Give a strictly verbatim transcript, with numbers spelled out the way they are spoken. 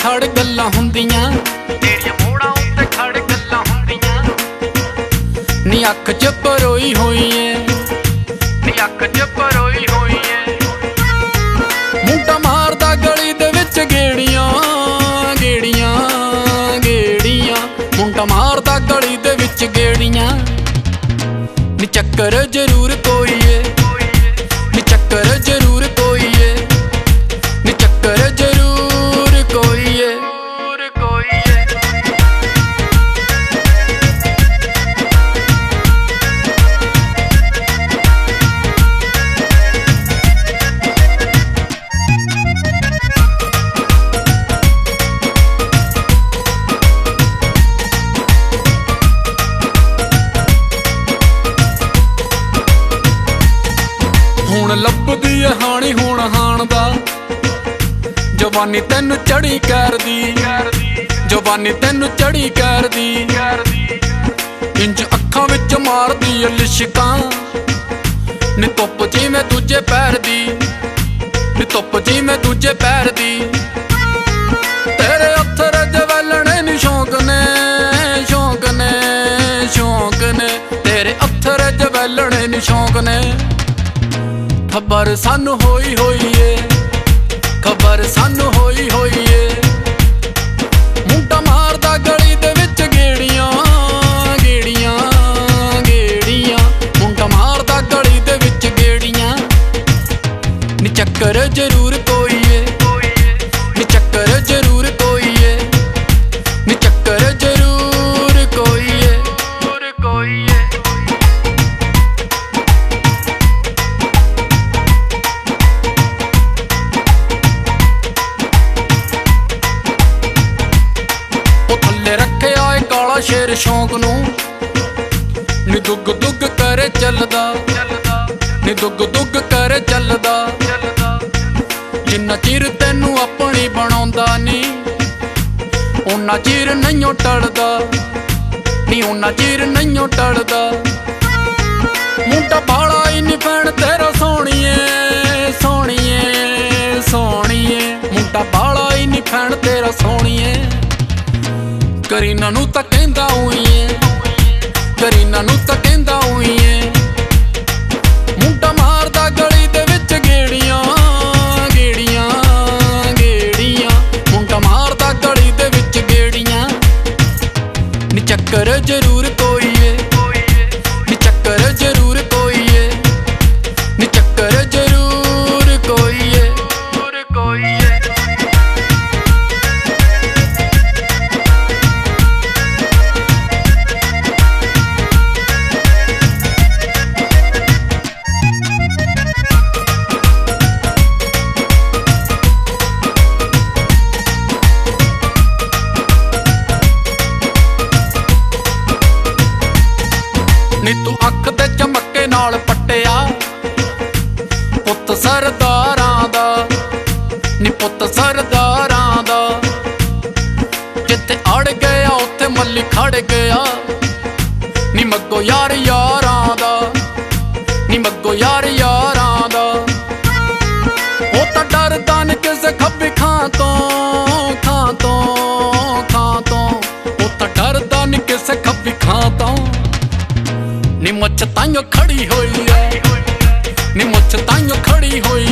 खड़ गल्लां हुंदियां, तेरियां मोड़ां उत्ते खड़ गल्लां हुंदियां। नी अख च परोई होई ऐ, नी अख च परोई होई ऐ। मुंडा मारदा गली दे विच गेड़ियां गेड़ियां गेड़ियां, मुंडा मारदा गली दे विच गेड़ियां। नी चक्कर जरूर कोई है, नी चक्कर जरूर कोई है, नी चक्कर जरूर कोई है, कोई है। हुण लभदी है हाणी हुण हाण दा, जवानी तैनू चढ़ी कैर दी, जवानी तैनू चढ़ी कैर दी। इंज अखां विच मारदी है लिशकां, नी धुप जिवें दूजे पैर दी, नी धुप जिवें दूजे पैर दी। तेरे अत्थर जवैलणे नी शौक ने शौक ने शौक ने, तेरे अत्थर जवैलणे नी शौक ने। खबर सानू होई होई है, खबर सानू होई होई है। मुंडा मारदा गली दे विच गेड़ियां गेड़ियां गेड़ियां, मुंडा मारदा गली दे विच गेड़ियां। नी चक्कर जरूर कोई है, नी चक्कर जरूर कोई है, नी चक्कर जरूर कोई है, कोई है। रखिया है काला शेर शौक नू, नी दुग दुग करे चलदा, नी दुग दुग करे चलदा। जिन्ना चिर तैनू अपनी बनाउंदा नी, उन्ना चिर नहियों टलदा, नी उन्ना चिर नहियों टलदा। मुंडा बाला ही नी भैन तेरा सोहणीए सोहणीए सोहणीए, मुंडा बाला ही नी भैन तेरा सोहणीए। करीना नू तां कहंदा होई ऐ, करीना नू तां कहंदा होई ऐ। मुंडा मारदा गली दे विच गेड़ियां गेड़ियां गेड़ियां, मुंडा मारदा गली दे विच गेड़ियां। नी चक्कर जरूर कोई है, नी चक्कर जरूर कोई है, नी चक्कर जरूर कोई है, कोई है। नी तू अख दे चमके नाल पट्टिया पुत्त सरदारां दा, नी पुत्त सरदारां दा। जिथे अड़ गया उत्थे मल्ली खड़ गया, नी मग्गो यार यारां दा, नी मग्गो यार यारां दा। ओ तां डरदा नी किसे खब्बी खां तो खां तो खां तो, ओ तां डरदा नी किसे खब्बी खां तो। नी मुछ ताइयों खड़ी होई है, नी मुछ ताइयों खड़ी होई